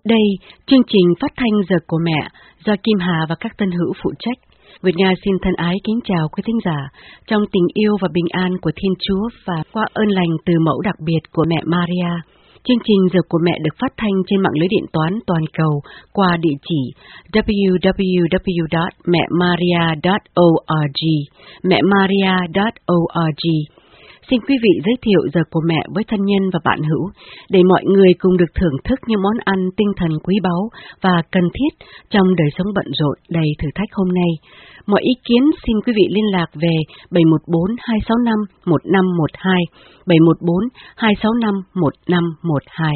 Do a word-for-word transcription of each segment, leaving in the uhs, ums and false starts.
Đây, chương trình phát thanh Giờ của Mẹ do Kim Hà và các tân hữu phụ trách. Việt Nga xin thân ái kính chào quý thính giả trong tình yêu và bình an của Thiên Chúa và qua ơn lành từ mẫu đặc biệt của mẹ Maria. Chương trình Giờ của Mẹ được phát thanh trên mạng lưới điện toán toàn cầu qua địa chỉ w w w chấm mẹ maria chấm org, mẹ maria chấm org. Xin quý vị giới thiệu Giờ của Mẹ với thân nhân và bạn hữu để mọi người cùng được thưởng thức những món ăn tinh thần quý báu và cần thiết trong đời sống bận rộn đầy thử thách hôm nay. Mọi ý kiến xin quý vị liên lạc về bảy một bốn hai sáu năm một năm một hai, bảy một bốn hai sáu năm một năm một hai.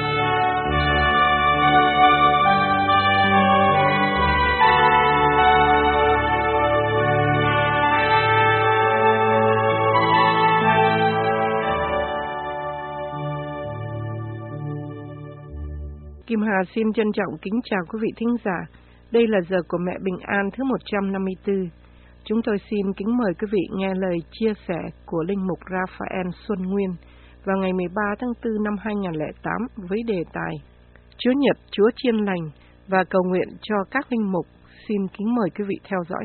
Kim Hà xin trân trọng kính chào quý vị thính giả. Đây là Giờ của Mẹ Bình An thứ một trăm năm mươi tư. Chúng tôi xin kính mời quý vị nghe lời chia sẻ của Linh mục Raphael Xuân Nguyên vào ngày mười ba tháng tư năm hai nghìn không trăm lẻ tám với đề tài Chúa Nhật, Chúa Chiên Lành và cầu nguyện cho các linh mục. Xin kính mời quý vị theo dõi.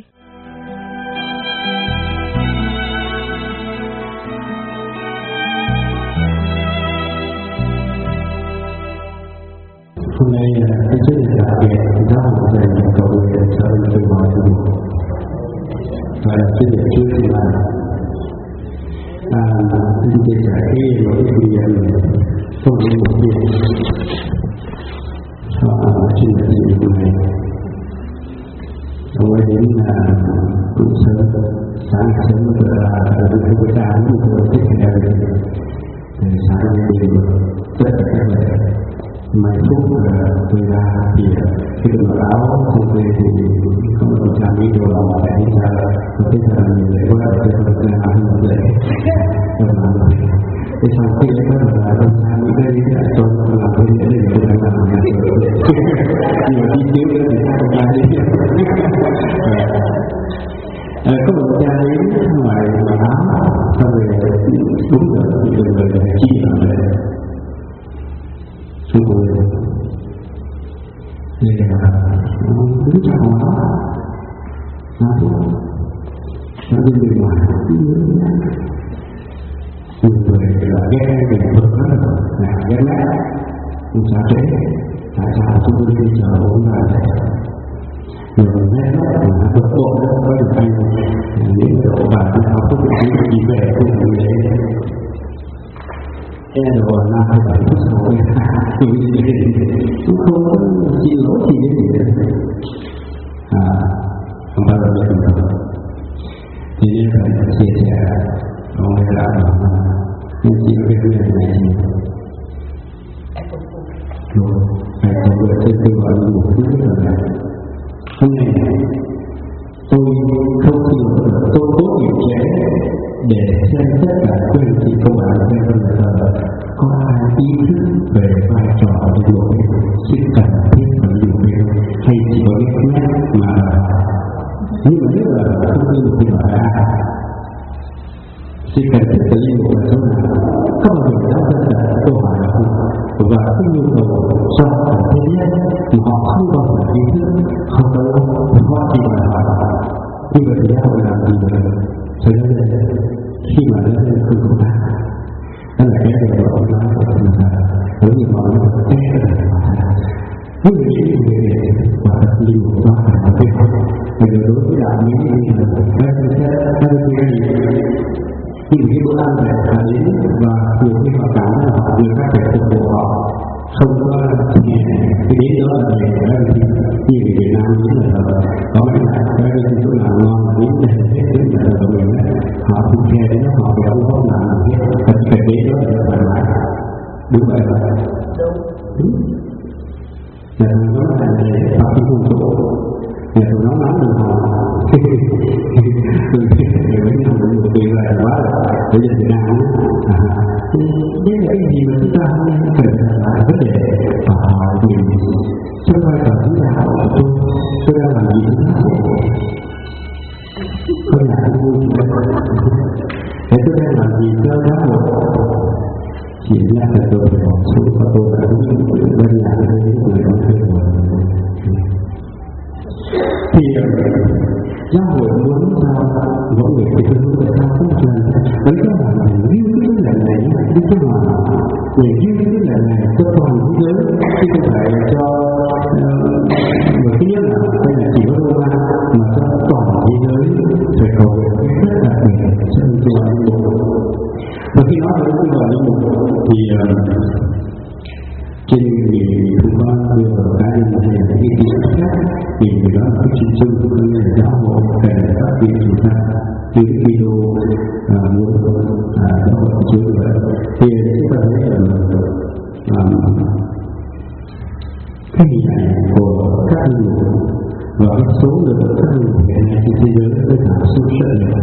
Hôm nay là cái chủ nhật đặc biệt do một ngày cầu nguyện cho người mọi người và là chủ nhật Chúa Chiên Lành. À, xin chia sẻ cái một cái kinh nghiệm không có một việc cho chủ nhật gì này. Ông ấy đến là cũng sớm, sáng sớm tôi là ở bên Việt Nam tôi thích cái đời thì sáng đi tất cả các bạn mấy phút tôi ra thì khi được báo cáo xong rồi thì có một đồng trang video làm lại đi ra có thể là mình lấy qua để cho tôi làm ăn một lễ tôi làm rồi thế xong khi lấy qua là đồng trang đi đây thì tôi làm cái lễ để tôi làm làm nhà rồi nhưng mà đi chiếu thì sao đồng trang đi có một đồng trang đến ngoài ngoài áo xong rồi đúng rồi thì người người chi làm lễ chúng tôi đây là đứng trong đó nó nó đi bên ngoài nhiều người là ghét bình vực đó là ghét lẽ không sao trễ tại sao chúng tôi đi chờ bốn ngày vậy nhiều người ghét lẽ là vượt bộ đó có được anh những độ bà nó học có được gì về cùng người đấy e rồi là phải phải phút sau cũng không có xin lỗi gì đến gì à không bao giờ được thì nên phải chia sẻ ông ấy đã bảo nên chỉ cái việc này này rồi phải có người trên tôi gọi là một thứ rất là hôm nay tôi không xin lỗi tôi cố kiểm chế để xem xét lại quyền thì không phải là xem bây giờ có ai ý thức về vai trò của điều này sự cần thiết của điều này hay chỉ có biết nhắc mà nhưng mà nếu là không tin thì bảo là sự cần thiết của điều là số nào có bao giờ đã tất cả câu hỏi là không và cái nhu cầu do cần thiết nhất mà họ không bao giờ ý thức không đâu họ chỉ là hỏi như vậy thì họ làm gì được cho nên khi mà nó lên không có ta đó là cái điều đó nó là đối với mọi người cái là những người chỉ người để và thật nhiều nó phải có thể người đối với đạo những gì là cái cái cái cái những cái bữa ăn này là đến và nhiều khi họ cảm là họ vừa các thể phục vụ họ không có cái đến đó là để cái như người Việt Nam như là có mấy là cái chỗ nào ngon đến đây đến là của mình họ không nghe đến họ béo không làm hết thật phải đến đó để thoải mái đúng vậy là đúng là nó là để họ không không chỗ là nó lắm được họ người mấy năm người tùy lại quá rồi bây giờ Việt Nam đây là cái gì mà chúng ta cần phải vấn đề và hỏi mình trong vai trò chúng ta của tôi tôi đang làm gì tôi là anh vui để tôi đang làm gì cho giáo hội chỉ là tôi phải bỏ xuống và tôi đã đúng bên nhà tôi đến người đó Thì giáo hội muốn sao mỗi người thì tôi muốn sao có một lần với các bạn này như cái lần này đi cái mà để như cái lần này cho toàn thế giới chứ không phải cho một cái nhất là hay là chỉ có Roma mà cho toàn thế giới phải cầu nguyện rất là nhiều cho cho linh mục. Và khi nói về cái gọi linh mục thì trên người cũng có nhiều cá nhân hay là cái gì khác thì người đó là cái chuyên chung của người giáo hội về các vị chúng ta như cái video muốn giáo hội của chúng vậy thì chúng ta thấy là cái hình ảnh của các linh mục và cái số lượng các linh mục hiện nay trên thế giới rất là sâu sắc nhiều.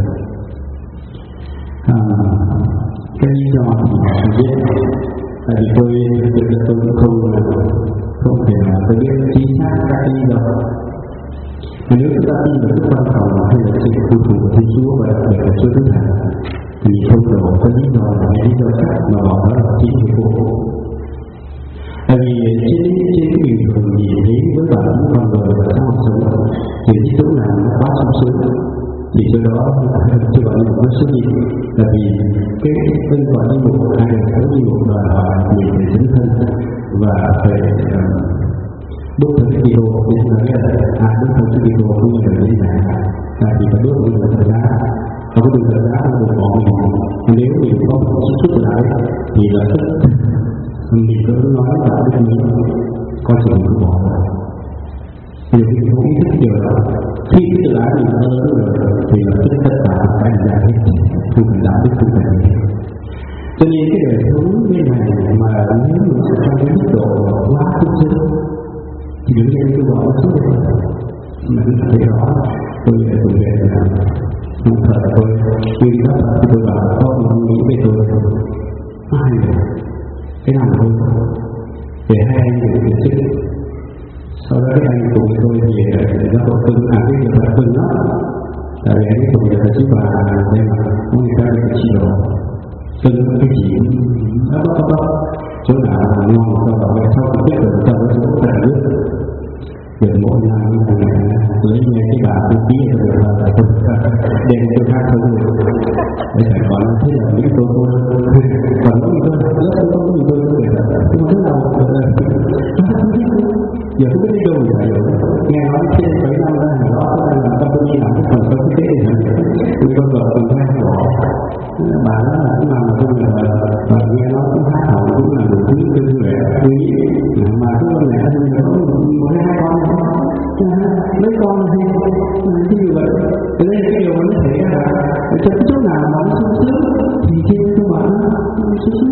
Cái lý do mình biết tại vì tôi thực ra tôi cũng không không thể nào tôi biết chính xác các lý do. Nếu chúng ta tin vào cái quan trọng hay là sự phụ thuộc của Thiên Chúa và đặc biệt là Chúa Thánh Thần thì không đủ có lý do là cái lý do khác mà họ đó là chính của cô. Tại vì trên trên cái bình thường nhìn thấy với bản thân con người và xã hội sống thì cái chỗ nào nó quá sung sướng thì chỗ đó chưa gọi là nó xuất hiện là vì cái bên gọi như một hai là có như một đòi hỏi mình phải chấn thân và phải đốt thân cái video nên là cái là à đốt thân cái video cũng như là như thế này là thì phải đốt một đường thời giá không có đường thời giá là một bỏ mình nếu mình có một chút chút lại thì là tức mình cứ nói tạo được mình coi chừng mình bỏ rồi nhiều khi không ý thức điều đó khi cái tự ái mình nó lớn rồi thì là tất tất cả cái là hết không cần đạo đức không cần gì. Cho nên cái đời sống như này mà nếu mình sẽ trong cái mức độ quá thực sự thì đương nhiên tôi bỏ nó xuống đây mà chúng ta thấy rõ tôi về tôi về là một thời tôi khi các bạn thì tôi bảo có một nghĩ về tôi hai người cái nào thôi để hai anh người thực sự. Sau đó cái anh cùng tôi thì nó có từng à cái việc là từng đó tại vì anh cùng người ta chứ bà đây mà có người ta được chỉ đồ từng cái gì đó đó đó chỗ nào ngon sau đó sau khi biết được cho nó xuống tại nước được mỗi năm lấy nghe cái bà cái ký rồi là đem cho khác không được để phải gọi là thế là những tôi tôi còn có những tôi rất là có những tôi có thể là không rất là giờ tôi biết đi đâu vậy nghe nói trên mấy năm ra hàng đó tôi làm company làm cái phần số kinh tế này tôi có vợ cùng hai họ bà đó là cũng làm tôi là và nghe nói cũng hát hậu cũng là một thứ tư về tôi nghĩ mà cái con này anh có một hai con mấy con thì thì như vậy cái đây cái điều mà nó thể là cho cái chỗ nào mà nó sung sướng thì trên cái mà nó sung sướng.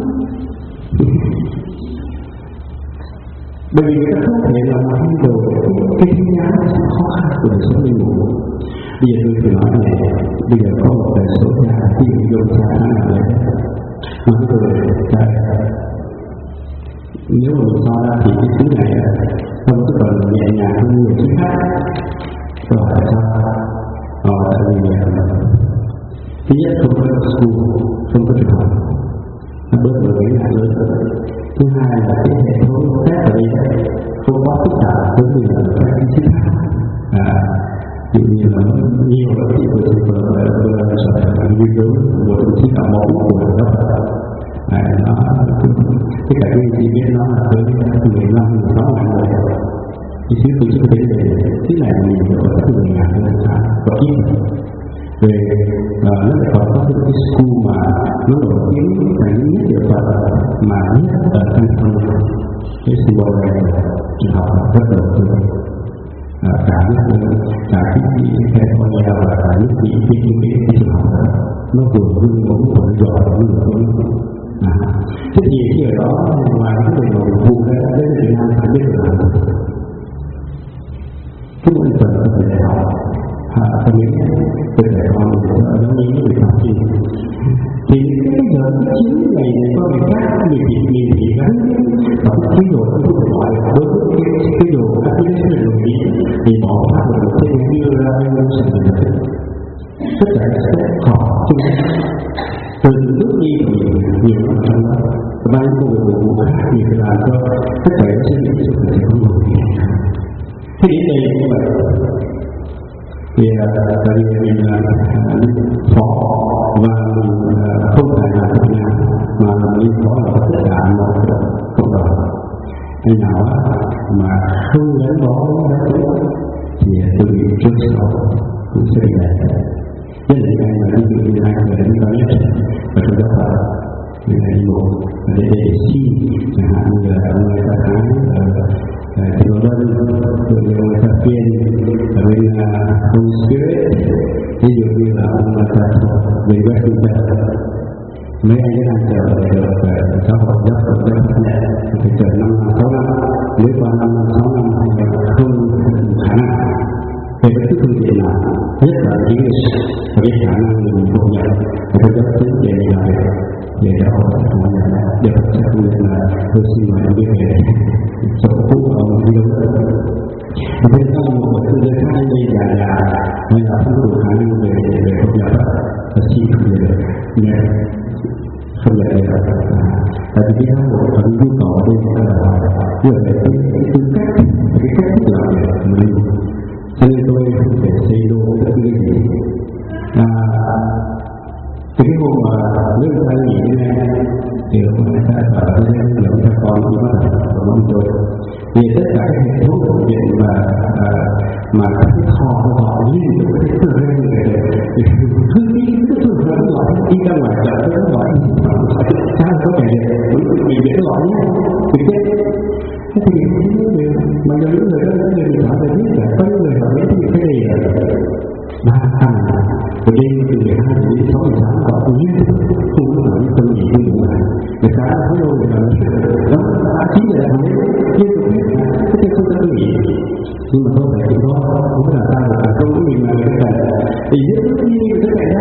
Bởi vì người ta không thể là mà thay đổi cái thiên nhãn khó khăn của đời sống linh mục. Bây giờ tôi phải nói này, bây giờ có một đời số nhà thì dùng cha nó làm đấy nói rồi trời nếu mà mình so ra thì cái thứ này không có còn nhẹ nhàng hơn nhiều thứ khác. Rồi tại sao? Ờ, tại vì thứ nhất không có school, không có trường học, nó bớt được cái nhà lớn. Thứ hai là cái hệ thống test ở đây không có phức tạp giống như là các cái thứ khác. À, ví dụ như là nhiều bác sĩ của chúng tôi là nghiên cứu một đồng chí cả mẫu của nó. À, nó tất cả cái gì biết nó là tới mười lăm mười sáu ngàn người. Thì chứ tôi chưa thấy về cái này mình có rất mười ngàn người sao có ít về nó lại còn có cái school mà nó nổi tiếng là những nhất địa phận mà nhất ở California cái school này trường học rất đầu tư cả cả cái California và cả những cái cái cái trường học đó nó vừa hưng ống vừa giỏi vừa hưng à thế thì cái ở đó ngoài cái người nội vụ đấy đấy là Việt Nam phải biết là cái môn tuần có thể đại học à tôi nghĩ tôi để con nó nghĩ về học gì thì cái giờ cái chín ngày này có người khác người bị người bị gắn và cái chế độ tôi phải gọi là đối với cái chế độ các cái chế độ bị thì bỏ phát được một cái đưa ra cái môn sự tất cả sẽ khó chung từ lúc đi thì nhiều hơn trong đó và những công việc của vụ khác thì phải làm cho tất cả những sự việc sẽ không được. Thế đến đây như vậy thì tại vì mình là phó và mình không phải là các nhà mà mình phó là tất cả mọi cộng đồng. Khi nào mà không gắn bó với thì tôi nghĩ trước sau cũng sẽ bị đẹp. Nhất là ngày mà ví dụ như hai người đến cao nhất và trong đó là người này một để để xin chẳng hạn như là người ta thái thì nó đơn rồi người ta phiên ở bên Holy Spirit, ví dụ như là người ta về quét chúng ta mấy anh đang chờ được giáo hội giáo hội giáo hội này phải chờ năm sáu năm, nếu qua năm sáu năm thì không khả năng về cái phương diện nào nhất là những cái khả năng mình công nhận thì tôi rất tính về là về giáo hội công nhận để chắc nên là tôi xin mời anh biết về chỗ cũ ở một cái đâu thế sau một cái thời gian đây già già hay là không đủ khả năng về về công nhận và xin không về nghe không về đây tại vì cái giáo hội có nhu cầu ở đây là vừa về cái tư cách cái cách thức làm việc của mình. Cho nên tôi không thể xây đô tất cái gì. À, từ cái hôm mà nước ta nghỉ thế này thì lúc người ta ở đây là người ta còn đi mất của mong tôi. Vì tất cả các hệ thống của viện mà à, mà các cái kho của họ liên tục cái thứ này thì cứ đi cứ thường thường gọi đi ra ngoài chợ tôi nó gọi sao có thể mình biết gọi nhé thì cái thế thì mà giờ những người đó những người họ phải biết là có những người họ biết những cái gì ba thằng từ đây từ mười hai đến sáu mươi sáu họ cũng biết không có nói không gì như vậy người ta nói rồi là đó đã chín giờ là biết biết được cái cái không có gì nhưng mà không phải chỉ có cũng là ta là không có gì mà người ta thì biết cái gì người ta phải ra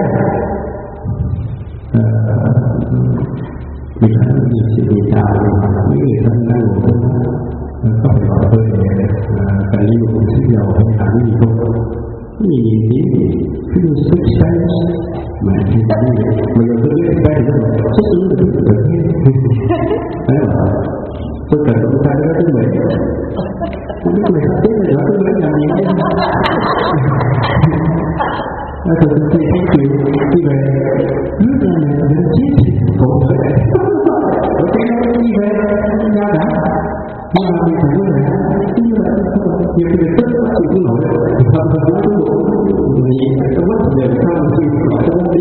mình thấy nhiều sự bị tạo những người thân đang ngủ có phải gọi tôi để cần lưu một sức dầu hay là cái gì không cái gì gì cái điều sức sáng mà thì cái gì mà giờ tôi biết cái gì đó xuất xứ được được đấy là tôi cần chúng ta đó tới mình không biết mình biết là rõ tôi biết làm gì đấy tôi tôi thấy cái chuyện đi về nước là mình chết khổ tới đấy ok đi về ra đã nhưng mà mình phải nói là như là nhiều cái tất cả sự cũng nổi thì không có cái đủ vì trong mắt về sao mà khi họ cho nó đi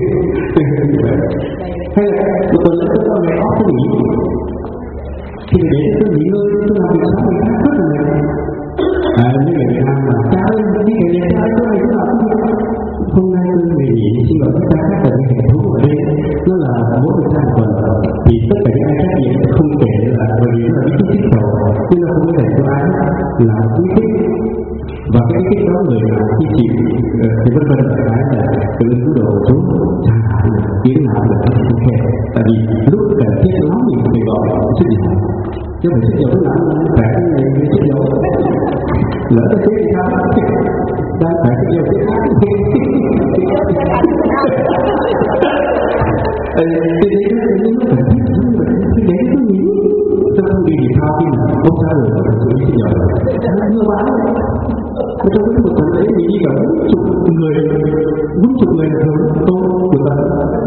hay là một tuần lễ tôi ngày off tôi nghỉ khi để tôi nghỉ ngơi tôi làm việc sáng mình khác rất là mệt à như người Việt Nam mà cha ơi đi ngày này cha ơi tôi này tôi làm hôm nay tôi nghỉ xin lỗi các khác là cái hệ thống ở đây nó là mỗi một tháng tuần thì tất cả những ai trách nhiệm không kể là bởi vì nó là ý thích đầu nhưng nó không có thể cho ai là ý thích và cái ý thích đó người nào khi chịu thì vân vân là cái là từ cứ đồ chú chẳng hạn tiếng nào là cái không kể tại vì lúc cần thiết lắm mình phải gọi sức gì chứ phải sức dầu lúc nào phải cái này cái sức dầu lỡ cái thế thì sao đang phải sức dầu cái khác thì đấy nó phải thiết cái đấy cứ nghĩ tôi không đi thao khi mà không sao được tôi nghĩ nhiều nó như quá tôi trong cái một tuần đấy mình đi cả bốn chục người bốn chục người là thường tôi của ta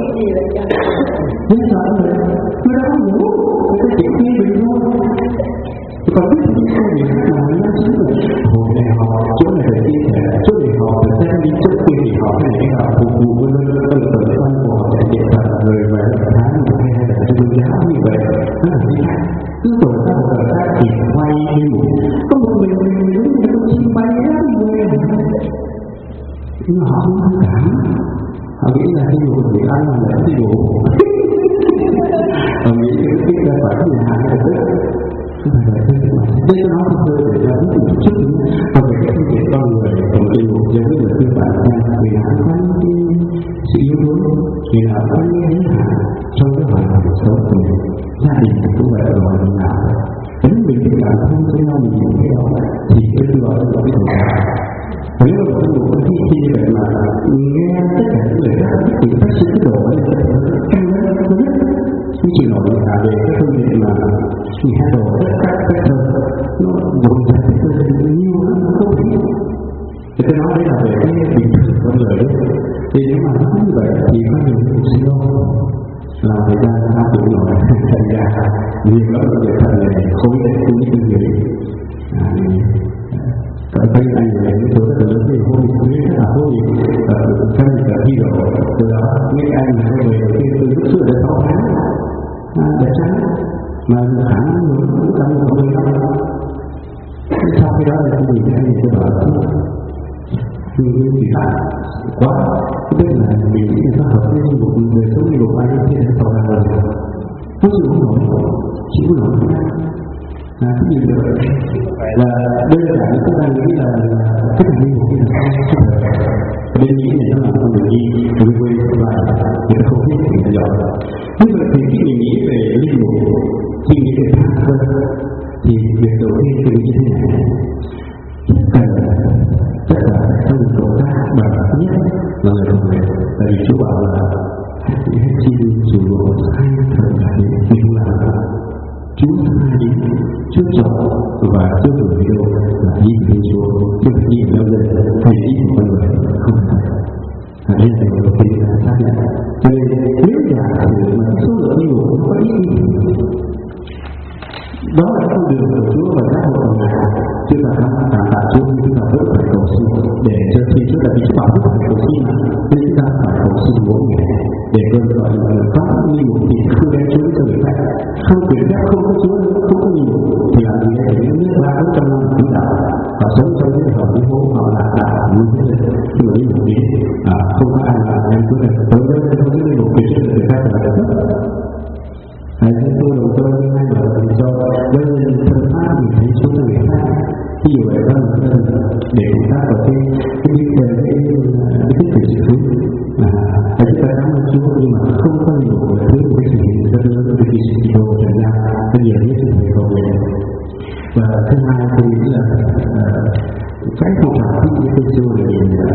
nhưng sao rồi tôi đã không ngủ tôi chỉ nghe mình thôi tôi còn biết những cái gì mà nó chính là hồi này họ chỗ này phải đi chỗ này họ phải xem đi chỗ kia thì họ cái này họ phục vụ với với với với với con của họ sẽ hiện thật rồi về tháng một hay hai là trong giáo như vậy nó là gì cứ rồi ta một thời gian thì quay đi ngủ có một mình mình đúng như con chim bay hết người nhưng mà họ không thông cảm họ nghĩ là cái ngủ của ăn là để đi ngủ họ nghĩ cái cái ra khỏi cái nhà hàng là tức không phải là cái mà đây nó nói thôi để ra những cái chút còn về cái phương tiện con người còn cái ngủ giống như là tư bản ra vì là có sự yếu đuối vì là có những cái hạn trong cái hoàn cảnh sống của mình gia đình cũng vậy rồi mình nào nếu mình tự làm không cho nhau mình nhìn thấy đó thì cái thứ đó là cái thời gian nếu mà một người có khi khi vậy mà nghe tất cả những lời khác thì phát sinh cái đồ ấy căng rất là không biết không chỉ nói là về cái phương diện mà chỉ hai đồ tất cả các thơ nó dùng ra cái thơ nhiều lắm không biết người ta tôi nói đấy là về cái bình thường con người đấy. Thì nếu mà nói như vậy thì có nhiều cái sinh đâu là thời gian ta cũng nói thành ra nhiều lắm là việc thật này khối đến cũng như người tại đây anh này cái số rất lớn thì hôm nay rất là vui cái gì cả đi rồi từ đó nghe anh này về cái từ lúc xưa đến sáu tháng để tránh mà khả năng nó cũng đang một mươi năm sau khi đó là cái gì anh này tôi bảo như gì cả quá biết là mình nghĩ là hợp với một người sống như một anh thì nó tỏ ra rồi không chịu không nổi chịu nổi à cái gì được là đây là những cái đang nghĩ là cái thằng linh mục là sao bên nghĩ này nó là con đường đi đối với và người ta không biết thì người ta giỏi như vậy thì khi mình nghĩ về linh mục khi nghĩ về thác hơn thì việc đầu tiên tôi nghĩ thế này tất cả tất cả trong tổ tác bằng nhất là người đồng người tại vì Chúa bảo là hết chi chủ lộ hai thời đại mình không làm Chúa hai đi Chúa chọn và Chúa gửi video là ý của Chúa chứ không ý của nhau dân hay ý của con người không phải à, đây là điều khi ta xác nhận cho nên nếu giả sử mà số lượng linh mục không có ý đó là con đường của Chúa và các hội đồng này chúng ta cảm tạ Chúa chúng ta rất phải cầu xin để cho khi Chúa đã bị Chúa bảo phải cầu xin mà nên chúng ta phải cầu xin mỗi ngày để cơn gọi là có linh mục thì không đem Chúa cho người khác không quyền phép không có Chúa không có linh mục thì làm gì để những nước ba bốn trăm năm chúng ta họ sống trong cái hợp lý hô họ là đạo như thế này nhưng mà linh mục đi à, không có ai là em Chúa này tôi nhớ không có linh mục thì cho người khác là được hãy thấy tôi đầu tôi hai là do với thân pháp mình thấy xuống cho người khác ví dụ vậy đó là để người ta có cái cái biết về cái cái tích cực sự thứ à và chúng ta cảm ơn Chúa nhưng mà không có nhiều thứ của cái sự hiện ra đưa được cái sự đồ trở ra cái nhiều nhất sự thành công này và thứ hai tôi nghĩ là cái phong trào của cái Chúa là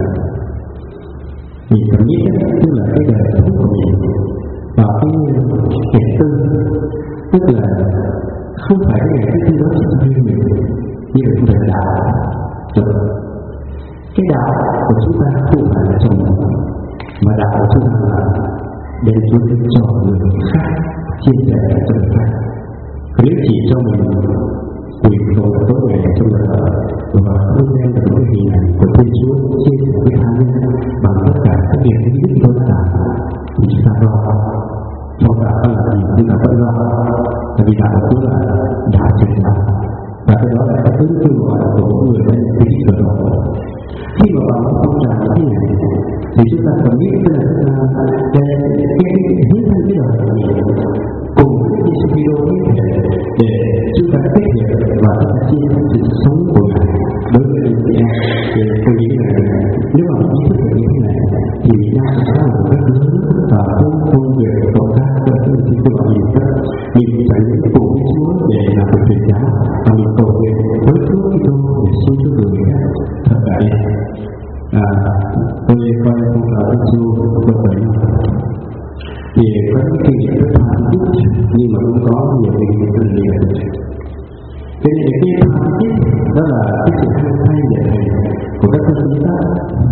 mình cảm nghĩ tức là cái đời sống của mình và cái hiện tư tức là không phải cái ngày thứ đó chỉ cho mình như là về đạo được cái đạo của chúng ta không phải là chồng mà đạo của chúng ta là để chúng ta cho người khác chia sẻ cho người khác nếu chỉ cho mình quyền cầu tốt về trong đời và không nên được cái hình ảnh của Thiên Chúa chia sẻ với tha nhân bằng tất cả các việc những đức đơn giản thì chúng ta lo trong đạo là gì chúng ta vẫn lo tại vì đạo của Chúa là đã trần đạo và cái đó là cái thứ kêu gọi của mỗi người đây cái gì đó khi mà vào phong trào như thế này thì chúng ta cần biết là cái cái hướng thân cái đời của mình cùng với cái sự video như thế để chúng ta kết hợp và chúng ta chia sẻ sự sống của Ngài đối với anh chị em thì tôi nghĩ là nếu mà ý thức được như thế này thì mình đang có là một rất lớn và không công việc công tác cho những cái sự gọi mình rất mình phải những cùng với Chúa để làm việc thầy giáo và mình cầu nguyện với Chúa Kitô để xin Chúa người khác thật vậy à tôi coi phong trào Đức Chúa được bảy năm thì có những kinh nghiệm rất là ít nhưng mà cũng có nhiều kinh nghiệm rất là nhiều thế nên cái tham ít đó là cái sự hay hay để thầy của các thân chúng ta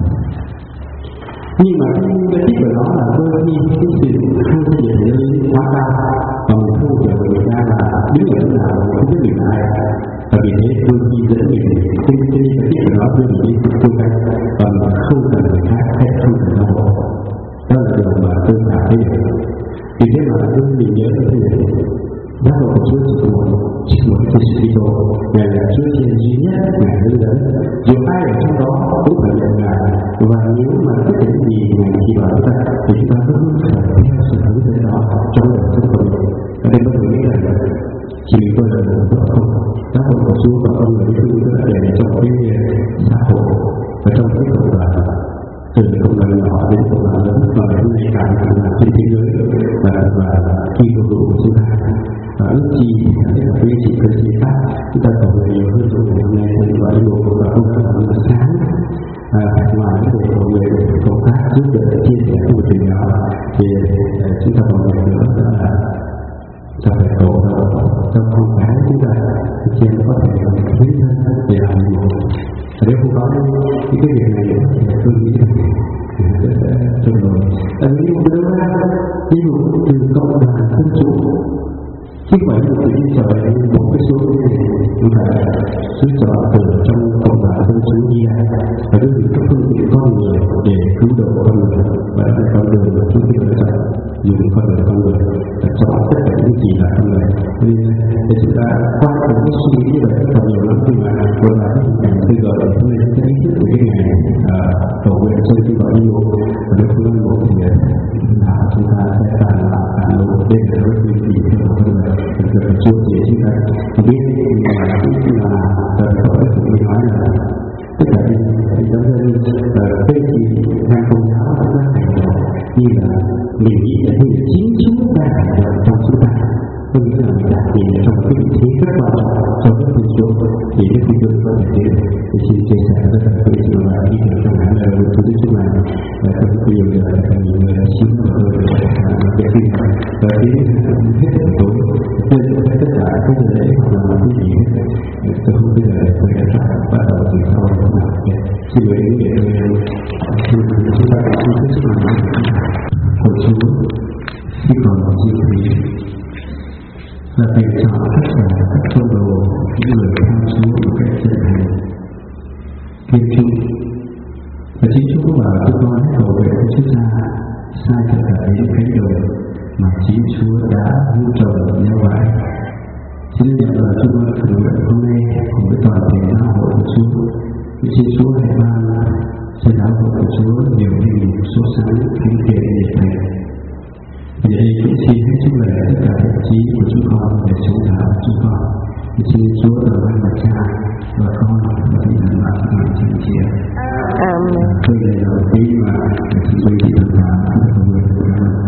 nhưng mà cái lợi ích của nó là đôi khi cái sự hay hay để thầy quá cao và mình không hiểu người ta là đứng ở chỗ nào không biết người ai và vì thế đôi khi dẫn mình cái cái lợi ích của nó đưa mình đi cố gắng và mình không cần người khác hay không cần đau khổ đó là điều mà tôi cảm thấy vì thế mà tôi mình nhớ như thế này giác ngộ của Chúa chỉ một chỉ một cái sự đi đồ Ngài là Chúa trên duy nhất Ngài hướng dẫn dù ai ở trong đó cũng phải nhận Ngài và nếu mà tất cả những gì Ngài chỉ bảo chúng ta thì chúng ta vẫn phải theo sự hướng dẫn đó trong đời sống của mình ở đây có thể nghĩ là chỉ tôi là một tốt không giác ngộ của Chúa và con người như thế là để trong cái xã hội và trong cái cộng đoàn từ cộng đồng nhỏ đến cộng đồng lớn và đến ngày càng là trên thế giới và và khi công vụ của chúng ta và ước chi thì là quý chị cơ sĩ khác chúng ta còn nhiều hơn trong ngày hôm nay thì gọi là một và không phải là một sáng ngoài cái việc của người công tác giúp đỡ chia sẻ cái một điều nhỏ thì chúng ta còn nhiều nữa đó là cho phải tổ trong con cái chúng ta trên có thể hiến thân để làm điều nếu không có thì cái việc này tôi nghĩ là tôi nói tại vì một đứa ví dụ từ cộng đoàn dân chủ chứ phải là tự nhiên trở lại một cái số này là sự trở từ trong cộng đoàn dân chủ đi ra và đưa được các phương tiện con người để cứu độ con người và là con đường mà chúng tôi lựa chọn dùng con đường con người để chọn tất cả những gì là con người nên để chúng ta qua từ cái suy nghĩ về còn nhiều lắm nhưng mà vừa là cái hình ảnh tôi gọi là tôi lên cái ý thức của cái ngày cầu nguyện chơi tôi gọi như một và được phương một thì là chúng ta sẽ càng làm càng lâu đến để đối với gì theo một người thực sự là chưa thể chúng ta biết mà cũng là đời sống của mình nói là tất cả những giáo dân phê chỉ theo công giáo đã ra hành động như là mình nghĩ là như chính chúng ta hành động trong chúng ta tôi nghĩ là mình đạt được trong cái vị trí rất quan trọng cho các tình chúa thì cái tình chúa có thể đến để xin chia sẻ rất là quý sự và ý tưởng trong hãng lời của Đức Chúa Trời và tôi cũng nhiều người là nhiều người đã xin của tôi để việc tin và đến hết buổi tối nên tất cả các lễ hoặc là cái gì tôi không biết là tôi đã trả bắt đầu từ sau xin mời đến để tôi chúng ta có xin Đức Chúa Trời của Chúa khi còn gì thì là việc chọn tất cả các tôn đồ những người theo Chúa một cách chân thành kiên trung và chính Chúa có bảo chúng con hãy cầu nguyện với Chúa Cha sai tất cả những cánh đồng mà chính Chúa đã vu trồng gieo vải. Chính vì vậy là chúng con cầu nguyện hôm nay cùng với toàn thể giáo hội của Chúa, xin Chúa hãy ban cho giáo hội của Chúa nhiều hình số sáng kính thiện nhiệt thành. Vì đây cũng xin hết chúc lệ tất cả các trí của chúng con để chúng ta chúng con. Xin Chúa đầu ban mặt Cha và Con và Thánh Thần và Thánh Thần chia. Amen. Tôi là đầu tiên mà chúng tôi chỉ thực hành các công việc của các bạn.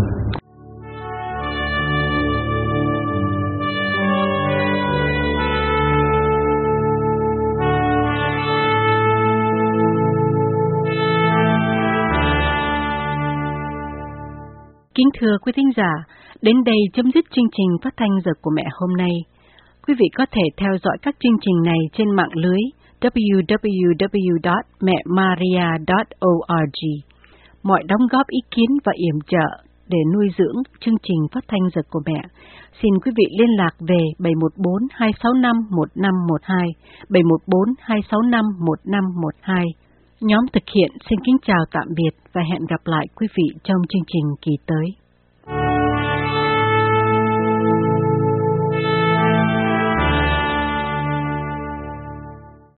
Kính thưa quý thính giả, đến đây chấm dứt chương trình phát thanh Giờ của Mẹ hôm nay. Quý vị có thể theo dõi các chương trình này trên mạng lưới w w w chấm mẹ maria chấm org. Mọi đóng góp ý kiến và yểm trợ để nuôi dưỡng chương trình phát thanh Giờ của Mẹ, xin quý vị liên lạc về bảy một bốn hai sáu năm một năm một hai, bảy một bốn hai sáu năm một năm một hai. Nhóm thực hiện xin kính chào tạm biệt và hẹn gặp lại quý vị trong chương trình kỳ tới.